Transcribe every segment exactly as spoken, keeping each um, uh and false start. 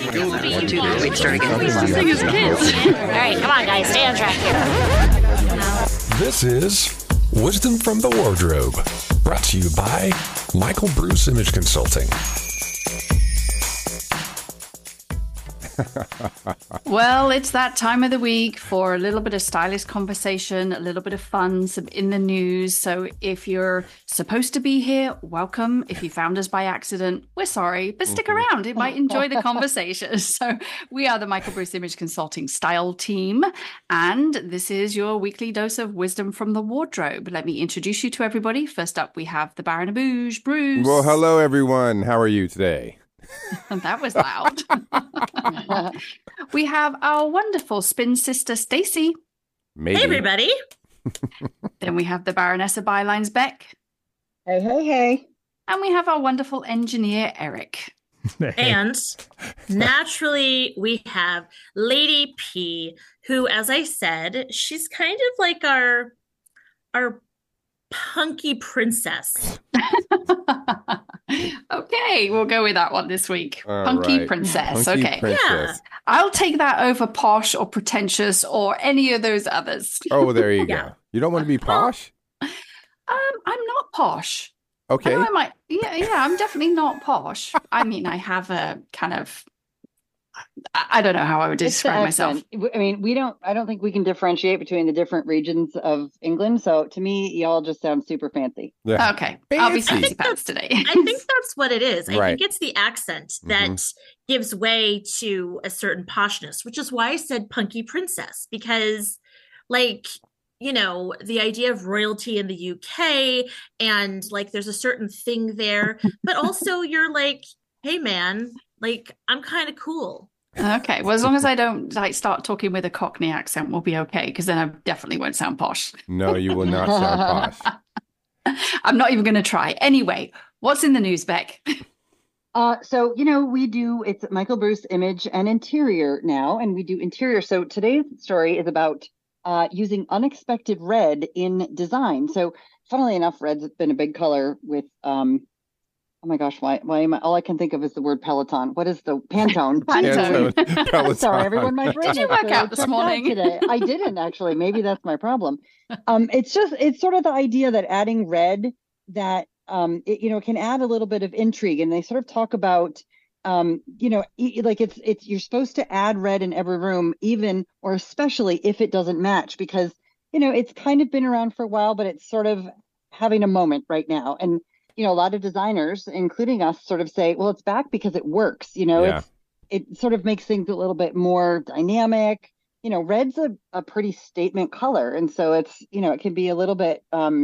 One, two, wait, start again. Sing as kids. All right, come on, guys, stay on track here. This is Wisdom from the Wardrobe, brought to you by Michael Bruce Image Consulting. Well, it's that time of the week for a little bit of stylish conversation, a little bit of fun, some in the news. So if you're supposed to be here, welcome. If you found us by accident, we're sorry, but stick around. You might enjoy the conversation. So we are the Michael Bruce Image Consulting Style Team, and this is your weekly dose of wisdom from the wardrobe. Let me introduce you to everybody. First up, we have the Baron of Bouge, Bruce. Well, hello, everyone. How are you today? That was loud. We have our wonderful spin sister, Stacy. Maybe. Hey, everybody. Then we have the Baroness of Bylines, Beck. Hey, hey, hey. And we have our wonderful engineer, Eric. And naturally, we have Lady P, who, as I said, she's kind of like our our punky princess. Okay, we'll go with that one this week. All Punky right. Princess. Punky Okay. Princess. Yeah. I'll take that over posh or pretentious or any of those others. Oh, there you Yeah. go. You don't want to be posh? Um, I'm not posh. Okay. I know I might. Yeah, yeah, I'm definitely not posh. I mean, I have a kind of. I, I don't know how I would It's the describe myself. accent. I mean, we don't, I don't think we can differentiate between the different regions of England. So to me, y'all just sound super fancy. Yeah. Okay, I'll be Fancy. fancy pants today. I think that's what it is. I Right. think it's the accent that gives way to a certain poshness, which is why I said punky princess, because, like, you know, the idea of royalty in the U K, and like there's a certain thing there, but also you're like, hey, man, like, I'm kind of cool. Okay, well, as long as I don't like start talking with a Cockney accent, we'll be okay. Because then I definitely won't sound posh. No, you will not sound posh. I'm not even going to try. Anyway, what's in the news, Beck? Uh, so, you know, we do, it's Michael Bruce Image and Interior now, and we do interior. So today's story is about uh, using unexpected red in design. So funnily enough, red's been a big color with, um, oh my gosh, why, why am I, all I can think of is the word Peloton. What is the Pantone? Pantone. Pantone. Peloton. Sorry, everyone, my brain Did you is work really out this checked morning? today. I didn't actually. Maybe that's my problem. Um, it's just, it's sort of the idea that adding red that, um, it, you know, can add a little bit of intrigue. And they sort of talk about, um, you know, e- like it's, it's, you're supposed to add red in every room, even, or especially if it doesn't match, because, you know, it's kind of been around for a while, but it's sort of having a moment right now. And, you know, a lot of designers, including us, sort of say, well, it's back because it works. You know, Yeah. it's, it sort of makes things a little bit more dynamic. You know, red's a, a pretty statement color. And so it's, you know, it can be a little bit, um,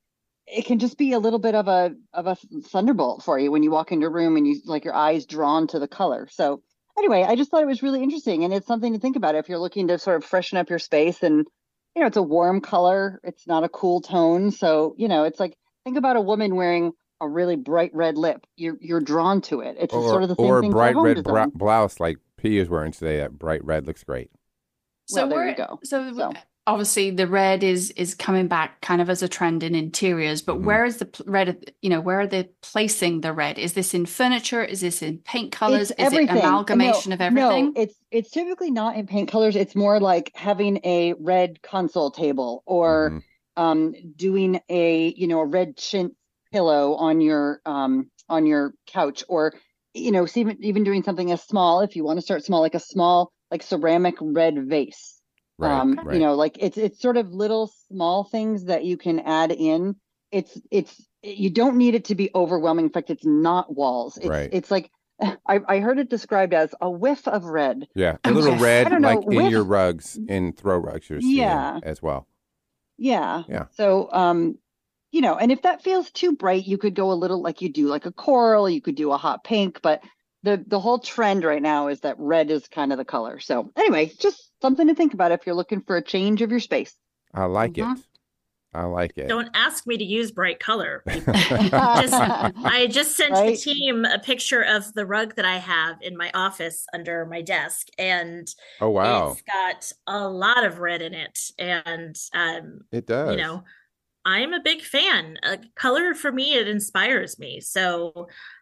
it can just be a little bit of a, of a thunderbolt for you when you walk into a room and you like your eyes drawn to the color. So anyway, I just thought it was really interesting, and it's something to think about if you're looking to sort of freshen up your space. And, you know, it's a warm color. It's not a cool tone. So, you know, it's like, think about a woman wearing a really bright red lip. You're you're drawn to it. It's Or, sort of the same or a thing bright for home red design. bra- blouse like P is wearing today. That bright red looks great. So Well, there we're you go. so, So. obviously the red is is coming back kind of as a trend in interiors, but Mhm. where is the pl- red? You know, where are they placing the red? Is this in furniture? Is this in paint colors? It's Is it everything. amalgamation No, of everything? No, it's it's typically not in paint colors. It's more like having a red console table, or Mhm. um, doing a you know a red chintz pillow on your um on your couch, or you know, see, even even doing something as small, if you want to start small, like a small like ceramic red vase. Right, um, right. You know, like it's it's sort of little small things that you can add in. It's it's you don't need it to be overwhelming. In fact, it's not walls. It's Right. it's like I, I heard it described as a whiff of red. Yeah, a Okay. little I red, don't know, like in with- your rugs, in throw rugs you're seeing Yeah. as well. Yeah. Yeah. So, um, you know, and if that feels too bright, you could go a little like you do like a coral, you could do a hot pink, but the the whole trend right now is that red is kind of the color. So anyway, just something to think about if you're looking for a change of your space. I like Mhm. it. I like it. Don't ask me to use bright color. people. Just, I just sent the Right? team a picture of the rug that I have in my office under my desk, and Oh wow, it's got a lot of red in it. And um, it does. you know, I'm a big fan. Uh, color for me, it inspires me. So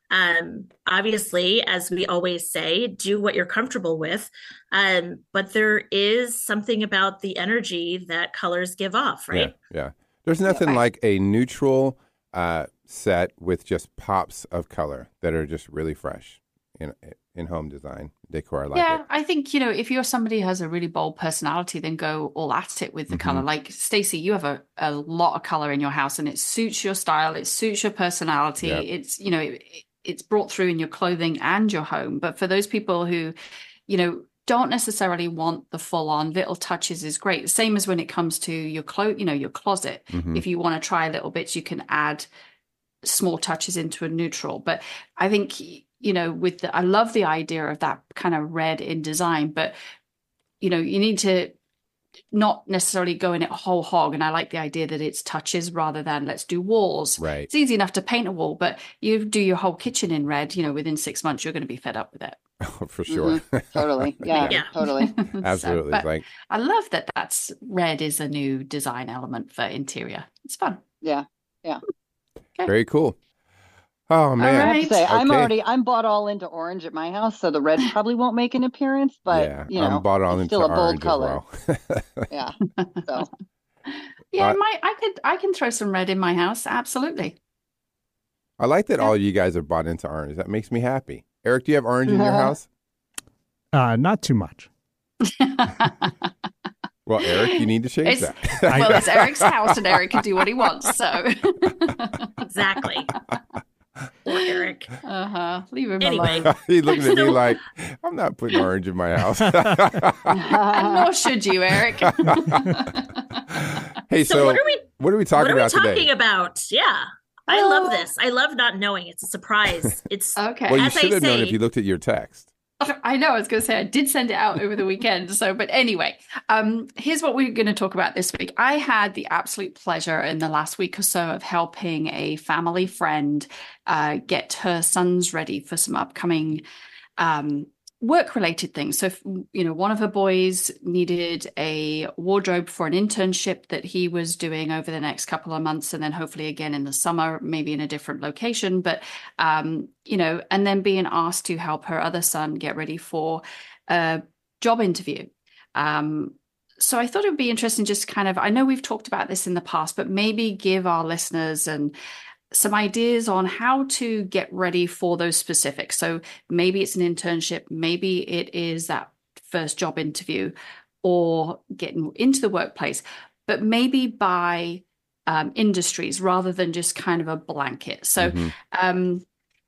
Um, obviously, as we always say, do what you're comfortable with. Um, but there is something about the energy that colors give off, right? Yeah. yeah. There's nothing Yeah. like a neutral uh, set with just pops of color that are just really fresh in in home design decor. I like yeah, it. I think, you know, if you're somebody who has a really bold personality, then go all at it with the Mhm. color. Like Stacey, you have a, a lot of color in your house and it suits your style, it suits your personality. Yep. It's, you know, it, it's brought through in your clothing and your home. But for those people who, you know, don't necessarily want the full on little touches is great. Same as when it comes to your clo- you know, your closet. Mhm. If you want to try little bits, you can add small touches into a neutral. But I think, you know, with the, I love the idea of that kind of red in design, but you know, you need to not necessarily go in it whole hog. And I like the idea that it's touches rather than let's do walls. Right. It's easy enough to paint a wall, but you do your whole kitchen in red, you know, within six months, you're going to be fed up with it. Oh, for sure. Mhm. Totally. Yeah, Yeah. totally. Absolutely. So, It's but like, I love that that's red is a new design element for interior. It's fun. Yeah. very cool. Oh, man. I have right. to say, I'm Okay. already I'm bought all into orange at my house, so the red probably won't make an appearance. But yeah, you know, I'm bought on it's into still a bold orange color. as well. Yeah. So Yeah, Uh, I might I could I can throw some red in my house. Absolutely. I like that Yeah. all you guys have bought into orange. That makes me happy. Eric, do you have orange in your house? Uh, not too much. Well, Eric, you need to change It's- that. Well, it's Eric's house and Eric can do what he wants. So Exactly. Poor Eric. uh-huh. Leave him Anyway. alone. He's looking at me So- like, I'm not putting orange in my house. And nor should you, Eric. Hey, So, so, what are we what are we what talking are we about talking today? about? Yeah. I love this. I love not knowing. It's a surprise. It's Okay. Well, you as I should have known say- if you looked at your text. I know, I was going to say, I did send it out over the weekend. So, but anyway, um, here's what we're going to talk about this week. I had the absolute pleasure in the last week or so of helping a family friend uh, get her sons ready for some upcoming um, work-related things. So, if, you know, one of her boys needed a wardrobe for an internship that he was doing over the next couple of months, and then hopefully again in the summer, maybe in a different location. But, um, you know, and then being asked to help her other son get ready for a job interview. Um, so I thought it would be interesting just kind of, I know we've talked about this in the past, but maybe give our listeners and some ideas on how to get ready for those specifics. So maybe it's an internship, maybe it is that first job interview or getting into the workplace, but maybe by um, industries rather than just kind of a blanket. So Mhm. um,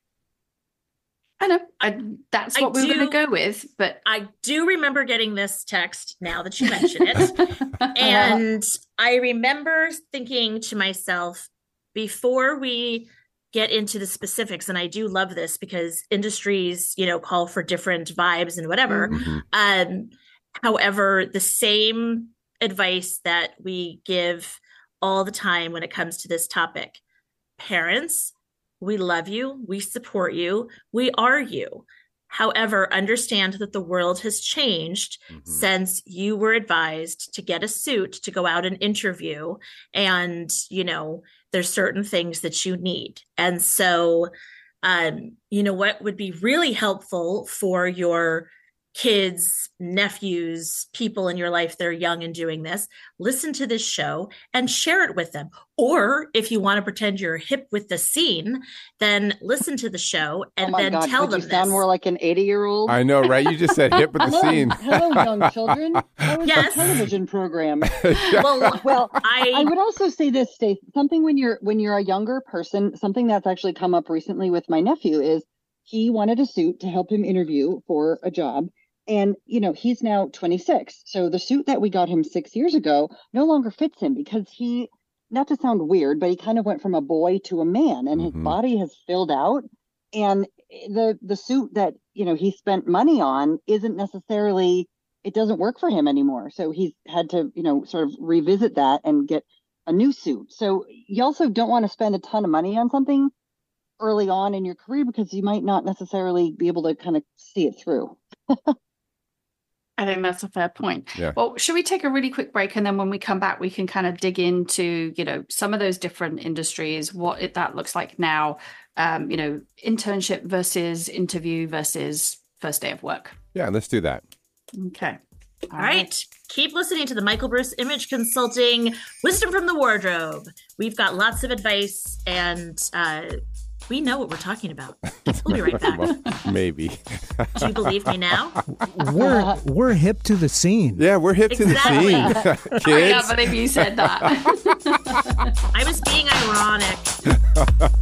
I know I, that's I what we we're going do- to go with, but I do remember getting this text now that you mention it. And I remember thinking to myself, before we get into the specifics, and I do love this because industries, you know, call for different vibes and whatever. Mhm. Um, however, the same advice that we give all the time when it comes to this topic, parents, we love you, we support you, we are you. However, understand that the world has changed Mhm. since you were advised to get a suit to go out and interview. And, you know, there's certain things that you need. And so, um, you know, what would be really helpful for your kids, nephews, people in your life that are young and doing this, listen to this show and share it with them. Or if you want to pretend you're hip with the scene, then listen to the show and oh my then God, tell would them you sound this. more like an eighty-year-old? I know, right? You just said hip with the Hello, scene. hello, young children. How is Yes. the television program? Well, Well, I I would also say this, Stace, something when you're when you're a younger person, something that's actually come up recently with my nephew is he wanted a suit to help him interview for a job. And, you know, he's now twenty-six. So the suit that we got him six years ago no longer fits him because he, not to sound weird, but he kind of went from a boy to a man and his Mhm. body has filled out. And the the suit that, you know, he spent money on isn't necessarily, it doesn't work for him anymore. So he's had to, you know, sort of revisit that and get a new suit. So you also don't want to spend a ton of money on something early on in your career because you might not necessarily be able to kind of see it through. I think that's a fair point. Yeah. Well, should we take a really quick break, and then when we come back, we can kind of dig into, you know, some of those different industries, what it, that looks like now, um, you know, internship versus interview versus first day of work. Yeah, let's do that. Okay. All right. Keep listening to the Michael Bruce Image Consulting Wisdom from the Wardrobe. We've got lots of advice, and uh, we know what we're talking about. We'll be right back. Well, maybe. Do you believe me now? We're we're hip to the scene. Yeah, we're hip Exactly. to the scene. I can't Kids. believe you said that. I was being ironic.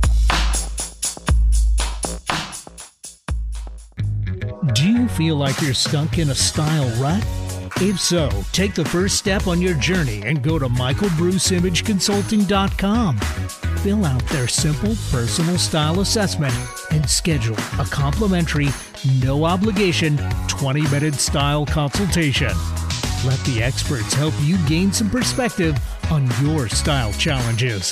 Do you feel like you're stuck in a style rut? If so, take the first step on your journey and go to michael bruce image consulting dot com. Fill out their simple personal style assessment and schedule a complimentary, no obligation, twenty minute style consultation. Let the experts help you gain some perspective on your style challenges.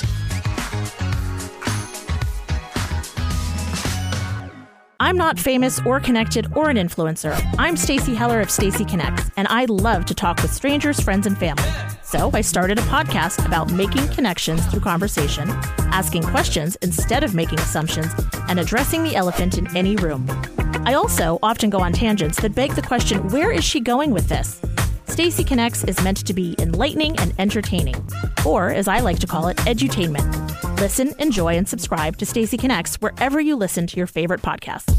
I'm not famous or connected or an influencer. I'm Stacey Heller of Stacey Connects, and I love to talk with strangers, friends, and family. So I started a podcast about making connections through conversation, asking questions instead of making assumptions, and addressing the elephant in any room. I also often go on tangents that beg the question, where is she going with this? Stacey Connects is meant to be enlightening and entertaining, or as I like to call it, edutainment. Listen, enjoy, and subscribe to Stacey Connects wherever you listen to your favorite podcasts.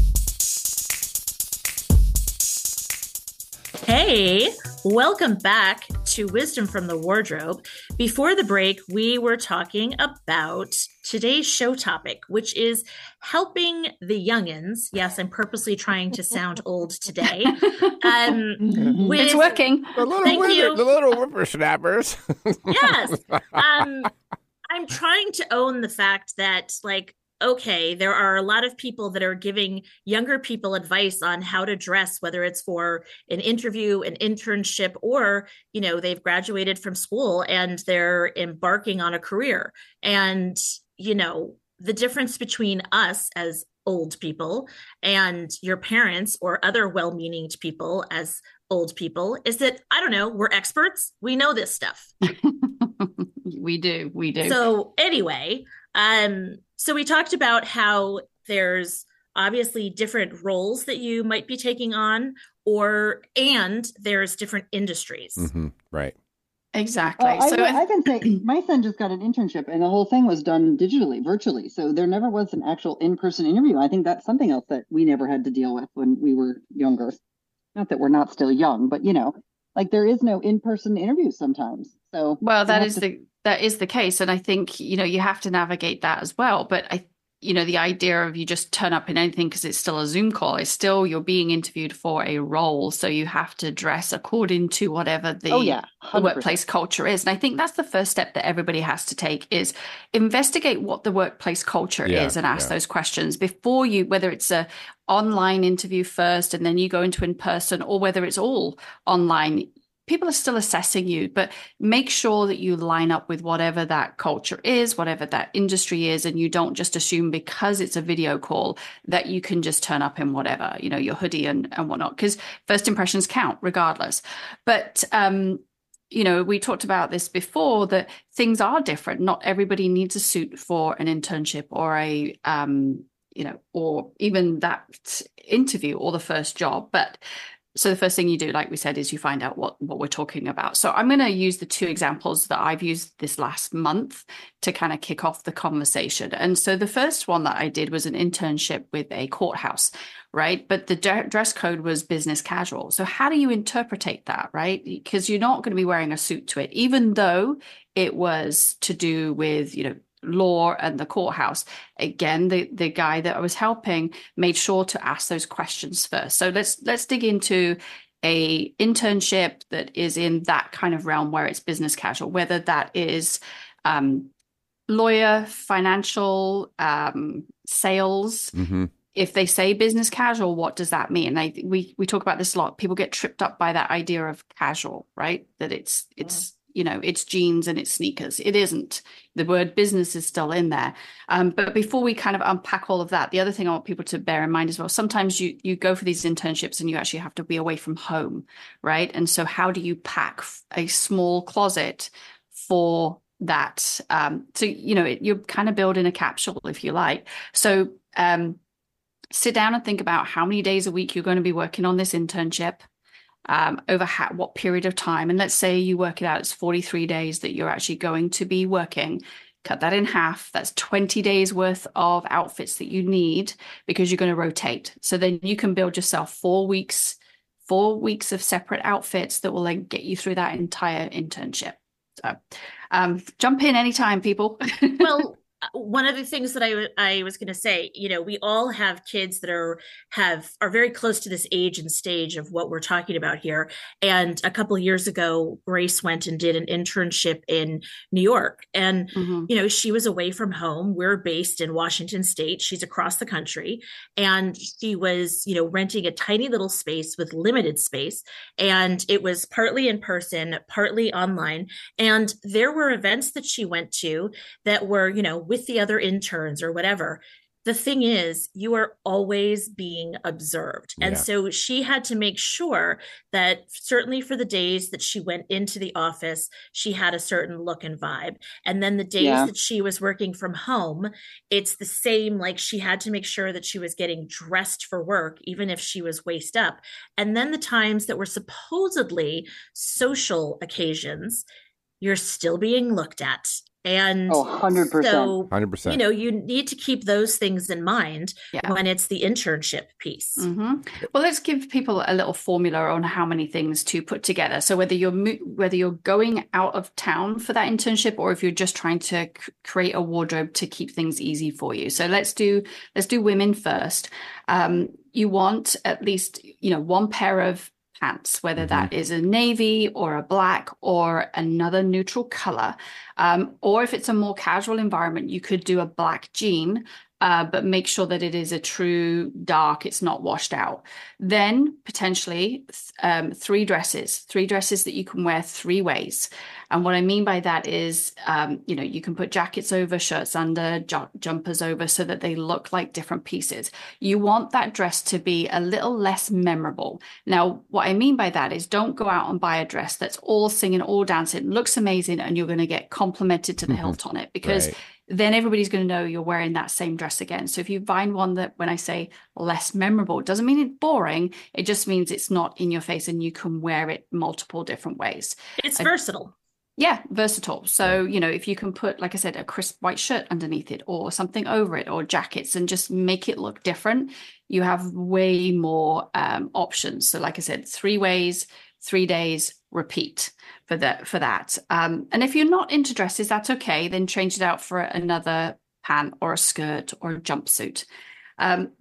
Hey, welcome back to Wisdom from the Wardrobe. Before the break, we were talking about today's show topic, which is helping the youngins. Yes, I'm purposely trying to sound old today. Um, with, It's working. The little, Thank whipper, you. the little whippersnappers. Yes. Um, I'm trying to own the fact that, like, okay, there are a lot of people that are giving younger people advice on how to dress, whether it's for an interview, an internship, or, you know, they've graduated from school and they're embarking on a career. And, you know, the difference between us as old people and your parents or other well-meaning people as old people is that, I don't know, we're experts. We know this stuff. We do. We do. So anyway, um, so we talked about how there's obviously different roles that you might be taking on, or and there's different industries. Mm-hmm. Right. Exactly. Well, I, so I can say my son just got an internship, and the whole thing was done digitally, virtually. So there never was an actual in-person interview. I think that's something else that we never had to deal with when we were younger. Not that we're not still young, but you know, like there is no in-person interview sometimes. So well, that you is have to- the that is the case, and I think you know you have to navigate that as well. But I, you know, the idea of you just turn up in anything because it's still a Zoom call is still you're being interviewed for a role, so you have to dress according to whatever the, oh yeah, the one hundred percent. workplace culture is. And I think that's the first step that everybody has to take is investigate what the workplace culture Yeah, is and ask yeah. those questions before you, whether it's a online interview first and then you go into in person, or whether it's all online. People are still assessing you, but make sure that you line up with whatever that culture is, whatever that industry is, and you don't just assume because it's a video call that you can just turn up in whatever, you know, your hoodie and, and whatnot, because first impressions count regardless. But, um, you know, we talked about this before, that things are different. Not everybody needs a suit for an internship or a, um, you know, or even that interview or the first job. But so the first thing you do, like we said, is you find out what, what we're talking about. So I'm going to use the two examples that I've used this last month to kind of kick off the conversation. And so the first one that I did was an internship with a courthouse, right? But the d- dress code was business casual. So how do you interpretate that, right? Because you're not going to be wearing a suit to it, even though it was to do with, you know, law and the courthouse. Again, the the guy that I was helping made sure to ask those questions first. So let's let's dig into a internship that is in that kind of realm where it's business casual, whether that is um, lawyer, financial, um, sales. Mm-hmm. If they say business casual, what does that mean? I, we we talk about this a lot. People get tripped up by that idea of casual, right? That it's it's you know, it's jeans and it's sneakers. It isn't. The word business is still in there. Um, but before we kind of unpack all of that, the other thing I want people to bear in mind as well, sometimes you you go for these internships and you actually have to be away from home, right? And so how do you pack a small closet for that? Um, so, you know, it, you're kind of building a capsule, if you like. So um, sit down and think about how many days a week you're going to be working on this internship. Um, over ha- what period of time. And let's say you work it out, it's forty-three days that you're actually going to be working. Cut that in half. That's twenty days worth of outfits that you need because you're going to rotate. So then you can build yourself four weeks, four weeks of separate outfits that will then get you through that entire internship. So um, jump in anytime, people. Well, one of the things that I, I was going to say, you know, we all have kids that are have are very close to this age and stage of what we're talking about here. And a couple of years ago, Grace went and did an internship in New York. And, mm-hmm. you know, she was away from home. We're based in Washington State. She's across the country. And she was, you know, renting a tiny little space with limited space. And it was partly in person, partly online. And there were events that she went to that were, you know, with the other interns or whatever. The thing is, you are always being observed. And yeah. so she had to make sure that certainly for the days that she went into the office, she had a certain look and vibe. And then the days yeah. that she was working from home, it's the same, like she had to make sure that she was getting dressed for work, even if she was waist up. And then the times that were supposedly social occasions, you're still being looked at. And oh, one hundred percent. So, one hundred percent. You know, you need to keep those things in mind yeah. when it's the internship piece. Mm-hmm. Well, let's give people a little formula on how many things to put together. So whether you're whether you're going out of town for that internship or if you're just trying to c- create a wardrobe to keep things easy for you. So let's do let's do women first. Um, you want at least, you know, one pair of pants, whether that is a navy or a black or another neutral color. Um, or if it's a more casual environment, you could do a black jean, uh, but make sure that it is a true dark, it's not washed out. Then potentially um, three dresses, three dresses that you can wear three ways. And what I mean by that is, um, you know, you can put jackets over, shirts under, j- jumpers over so that they look like different pieces. You want that dress to be a little less memorable. Now, what I mean by that is don't go out and buy a dress that's all singing, all dancing, looks amazing, and you're going to get complimented to the hilt on it because right. then everybody's going to know you're wearing that same dress again. So if you find one that, when I say less memorable, it doesn't mean it's boring. It just means it's not in your face and you can wear it multiple different ways. It's I, versatile. Yeah, versatile. So, you know, if you can put, like I said, a crisp white shirt underneath it or something over it or jackets and just make it look different, you have way more um, options. So like I said, three ways, three days, repeat for that. For that. Um, and if you're not into dresses, that's okay. Then change it out for another pant or a skirt or a jumpsuit. Um,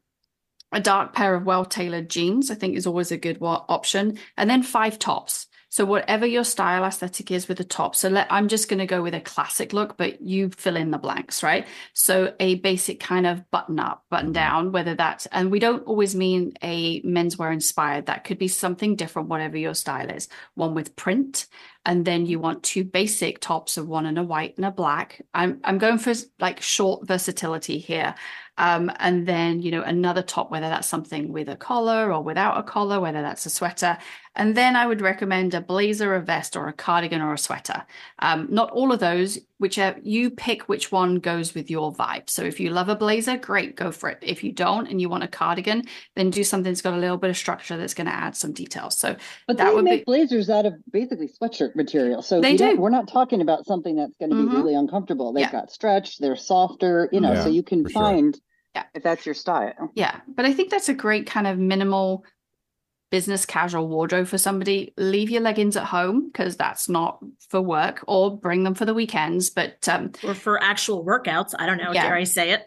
a dark pair of well-tailored jeans, I think, is always a good option. And then five tops. So whatever your style aesthetic is with the top. So let, I'm just going to go with a classic look, but you fill in the blanks, right? So a basic kind of button up, button down, whether that's, and we don't always mean a menswear inspired. That could be something different, whatever your style is. One with print. And then you want two basic tops of one in a white and a black. I'm I'm going for like short versatility here. Um, and then, you know, another top, whether that's something with a collar or without a collar, whether that's a sweater. And then I would recommend a blazer, a vest, or a cardigan or a sweater. Um, not all of those, whichever you pick which one goes with your vibe. So if you love a blazer, great, go for it. If you don't and you want a cardigan, then do something that's got a little bit of structure that's going to add some details. So but that they would make be blazers out of basically sweatshirt material. So they do. We're not talking about something that's going to be mm-hmm. really uncomfortable. They've yeah. got stretch, they're softer, you know, yeah, so you can find sure. yeah. if that's your style. Yeah. But I think that's a great kind of minimal business casual wardrobe for somebody. Leave your leggings at home because that's not for work, or bring them for the weekends. But um or for actual workouts. I don't know. Yeah. Dare I say it?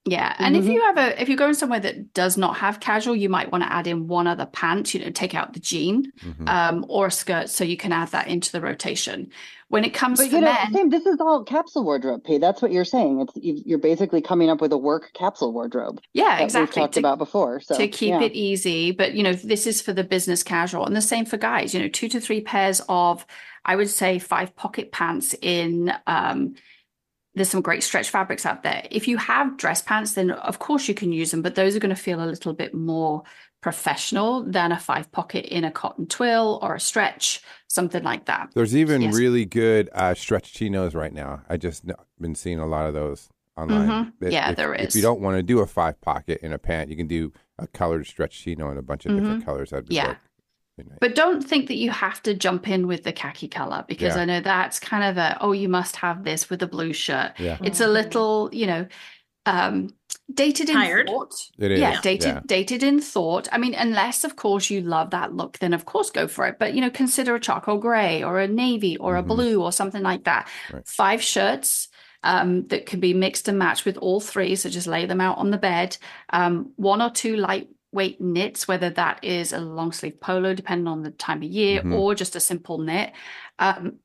Yeah, and Mm-hmm. if you have a if you're going somewhere that does not have casual, you might want to add in one other pant, you know, take out the jean Mm-hmm. um, or a skirt, so you can add that into the rotation. When it comes But for you know, men, Sam, this is all capsule wardrobe, P. That's what you're saying. It's you- you're basically coming up with a work capsule wardrobe yeah, that exactly, we've talked to, about before. So to keep yeah. it easy. But you know, this is for the business casual, and the same for guys. You know, two to three pairs of, I would say, five pocket pants in. Um, There's some great stretch fabrics out there. If you have dress pants, then of course you can use them, but those are going to feel a little bit more professional than a five pocket in a cotton twill or a stretch, something like that. There's even Yes. really good uh, stretch chinos right now. I just n- been seeing a lot of those online. Mhm. Yeah, if, there If is. you don't want to do a five pocket in a pant, you can do a colored stretch chino in a bunch of different Mhm. colors. That'd be Yeah. dope. Be nice. But don't think that you have to jump in with the khaki color, because Yeah. I know that's kind of a, oh, you must have this with a blue shirt. Yeah. It's a little, you know, um, dated in Tired. thought. It is, Yeah, dated yeah. dated in thought. I mean, unless of course you love that look, then of course go for it. But you know, consider a charcoal gray or a navy or Mhm. a blue or something like that. Right. Five shirts um, that can be mixed and matched with all three. So just lay them out on the bed. Um, one or two lightweight knits, whether that is a long sleeve polo, depending on the time of year, Mhm. or just a simple knit. Um,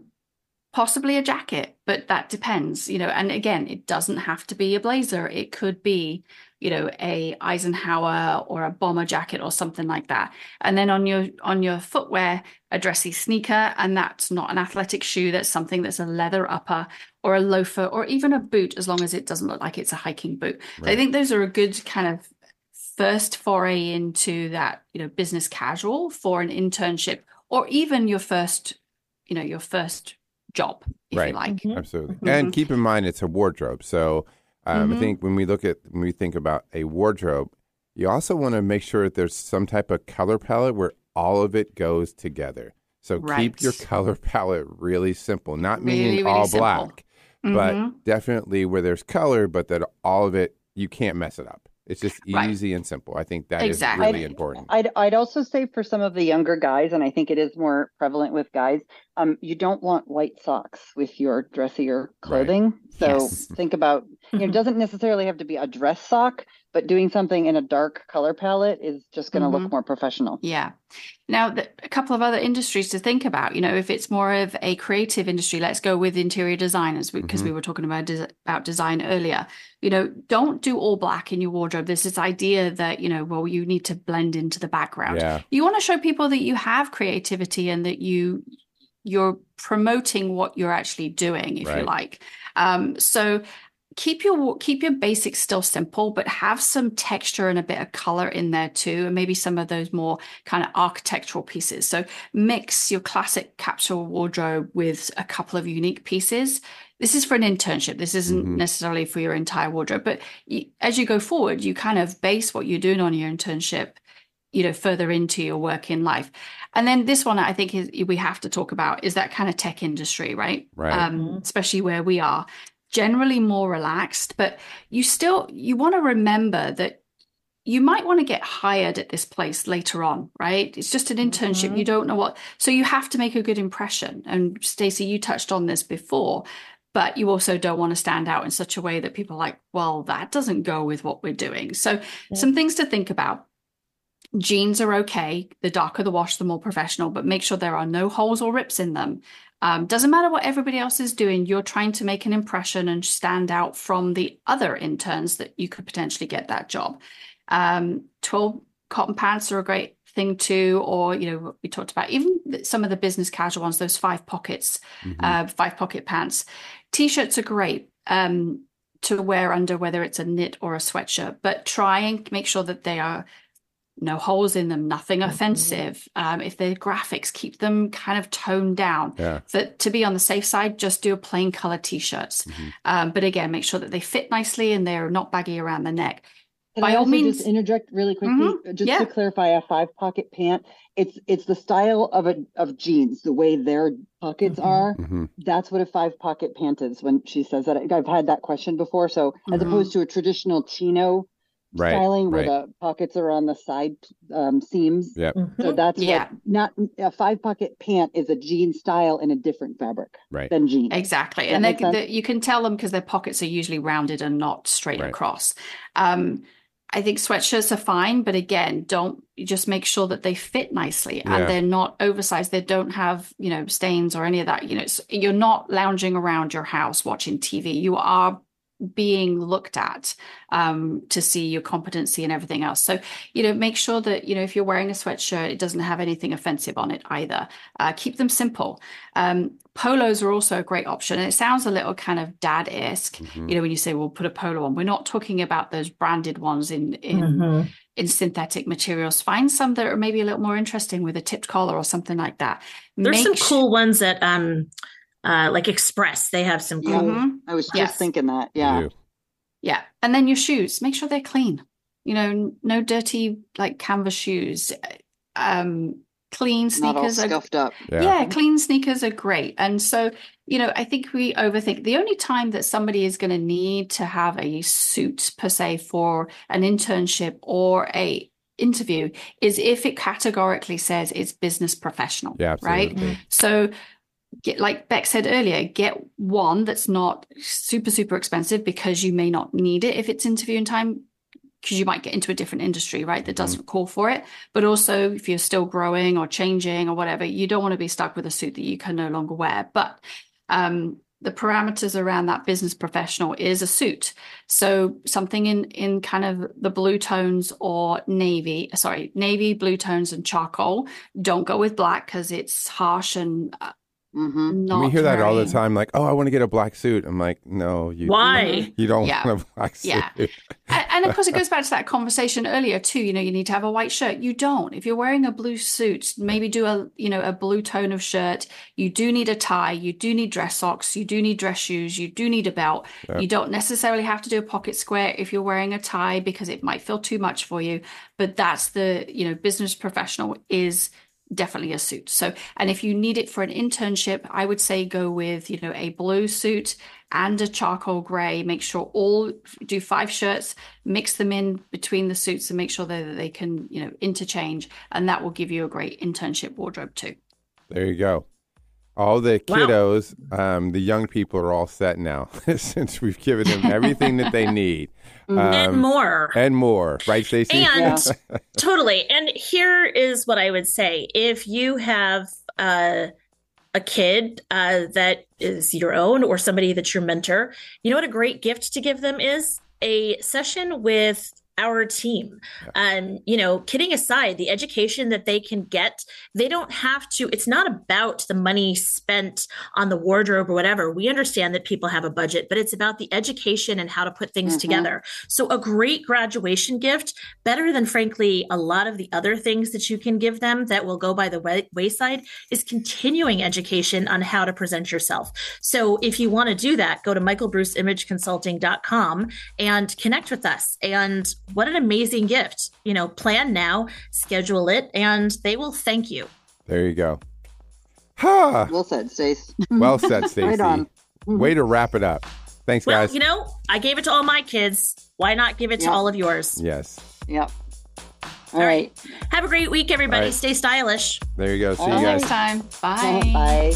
possibly a jacket, but that depends, you know. And again, it doesn't have to be a blazer. It could be, you know, a Eisenhower or a bomber jacket or something like that. And then on your on your footwear, a dressy sneaker, and that's not an athletic shoe. That's something that's a leather upper or a loafer or even a boot, as long as it doesn't look like it's a hiking boot. So I Right. think those are a good kind of first foray into that, you know, business casual for an internship, or even your first, you know, your first job, if Right. you like. Mhm. Absolutely. Mhm. And keep in mind, it's a wardrobe. So um, I Mhm. think when we look at, when we think about a wardrobe, you also want to make sure that there's some type of color palette where all of it goes together. So Right. keep your color palette really simple, not Really, meaning really all simple. black, but Mhm. definitely where there's color, but that all of it, you can't mess it up. It's just Right. easy and simple. I think that is Exactly. really I'd- important. I'd I'd also say for some of the younger guys, and I think it is more prevalent with guys, um, you don't want white socks with your dressier clothing. So Yes. think about, you know, it doesn't necessarily have to be a dress sock, but doing something in a dark color palette is just going to Mhm. look more professional. Yeah. Now, the, a couple of other industries to think about. You know, if it's more of a creative industry, let's go with interior designers, because Mhm. we were talking about des- about design earlier. You know, don't do all black in your wardrobe. There's this idea that, you know, well, you need to blend into the background. Yeah. You want to show people that you have creativity and that you you're promoting what you're actually doing, if you Right. like. Um, so keep your keep your basics still simple, but have some texture and a bit of color in there too, and maybe some of those more kind of architectural pieces. So mix your classic capsule wardrobe with a couple of unique pieces. This is for an internship. This isn't Mhm. necessarily for your entire wardrobe, but you, as you go forward, you kind of base what you're doing on your internship, you know, further into your work in life. And then this one, I think, is we have to talk about is that kind of tech industry, right? Right. Um, especially where we are, generally more relaxed, but you still you want to remember that you might want to get hired at this place later on, right? It's just an internship. Mhm. You don't know what, so you have to make a good impression. And Stacey, you touched on this before, but you also don't want to stand out in such a way that people are like, well, that doesn't go with what we're doing. So some things to think about. Jeans are okay. The darker the wash, the more professional, but make sure there are no holes or rips in them. Um, doesn't matter what everybody else is doing. You're trying to make an impression and stand out from the other interns that you could potentially get that job. Um, twill cotton pants are a great thing too, or, you know, we talked about even some of the business casual ones, those five pockets, Mhm. uh, five pocket pants. T-shirts are great um, to wear under, whether it's a knit or a sweatshirt, but try and make sure that they are no holes in them, nothing offensive. Um, if they're graphics, keep them kind of toned down. Yeah. That to be on the safe side, just do a plain color t-shirts. Mhm. Um, but again, make sure that they fit nicely and they're not baggy around the neck. Can By I all also means- just interject really quickly, Mhm. just Yeah. to clarify a five pocket pant? It's it's the style of a of jeans, the way their pockets Mhm. are. Mhm. That's what a five pocket pant is when she says that. I've had that question before. So as Mhm. opposed to a traditional chino right, styling where right. the pockets are on the side um, seams. Yep. Mm-hmm. So that's Yeah. what, not a five pocket pant is a jean style in a different fabric Right. than jeans. Exactly. Does And that they, make sense? the, you can tell them because their pockets are usually rounded and not straight Right. across. Um, I think sweatshirts are fine, but again, don't you just make sure that they fit nicely Yeah. and they're not oversized. They don't have, you know, stains or any of that. You know, it's, you're not lounging around your house watching T V. You are being looked at um, to see your competency and everything else. So, you know, make sure that, you know, if you're wearing a sweatshirt, it doesn't have anything offensive on it either. Uh, keep them simple. Um, polos are also a great option. And it sounds a little kind of dad-esque, Mm-hmm. you know, when you say, well, put a polo on. We're not talking about those branded ones in, in, Mhm. in synthetic materials. Find some that are maybe a little more interesting with a tipped collar or something like that. There's Make some sh- cool ones at um uh like Express. They have some cool. Yeah. Mhm. I was just Yes. thinking that. They Yeah. do. Yeah. And then your shoes, make sure they're clean. You know, n- no dirty like canvas shoes. Um, clean Not all sneakers are scuffed up. Yeah. yeah, clean sneakers are great. And so, you know, I think we overthink. The only time that somebody is going to need to have a suit per se for an internship or a interview is if it categorically says it's business professional, Yeah, right? absolutely. So get, like Beck said earlier, get one that's not super, super expensive because you may not need it if it's interviewing time, because you might get into a different industry, right, that doesn't call for it. But also, if you're still growing or changing or whatever, you don't want to be stuck with a suit that you can no longer wear. But um, the parameters around that business professional is a suit. So something in in kind of the blue tones or navy, sorry, navy, blue tones, and charcoal. Don't go with black because it's harsh and uh, Mm-hmm. not And we hear that all the very- time, like, oh, I want to get a black suit. I'm like, no, you Why? you don't Yeah. want a black suit. Yeah. And, and of course, it goes back to that conversation earlier too. You know, you need to have a white shirt. You don't. If you're wearing a blue suit, maybe do a you know a blue tone of shirt. You do need a tie. You do need dress socks. You do need dress shoes. You do need a belt. Yeah. You don't necessarily have to do a pocket square if you're wearing a tie because it might feel too much for you. But that's the you know business professional is definitely a suit. So, and if you need it for an internship, I would say go with, you know, a blue suit and a charcoal gray. Make sure all do five shirts, mix them in between the suits and make sure that they can, you know, interchange. And that will give you a great internship wardrobe too. There you go. All the Wow. kiddos, um, the young people are all set now since we've given them everything that they need. Um, and more. And more. Right, Stacey? And totally. And here is what I would say. If you have uh, a kid uh, that is your own or somebody that's your mentor, you know what a great gift to give them is? A session with our team. Um, you know, kidding aside, the education that they can get, they don't have to, it's not about the money spent on the wardrobe or whatever. We understand that people have a budget, but it's about the education and how to put things Mhm. together. So a great graduation gift, better than frankly a lot of the other things that you can give them that will go by the way- wayside, is continuing education on how to present yourself. So if you want to do that, go to michael bruce image consulting dot com and connect with us. And what an amazing gift. You know, plan now, schedule it, and they will thank you. There you go. Ha! Well said, Stace. Well said, Stacey. Right on. Way to wrap it up. Thanks, Well, guys. you know, I gave it to all my kids. Why not give it to Yeah. all of yours? Yes. Yep. All All right. Have a great week, everybody. All right. Stay stylish. There you go. See All you right. guys. Next time. Bye. Bye.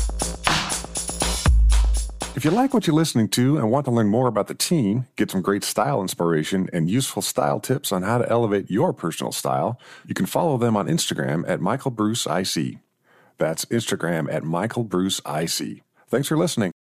If you like what you're listening to and want to learn more about the team, get some great style inspiration and useful style tips on how to elevate your personal style, you can follow them on Instagram at Michael Bruce I C. That's Instagram at Michael Bruce I C. Thanks for listening.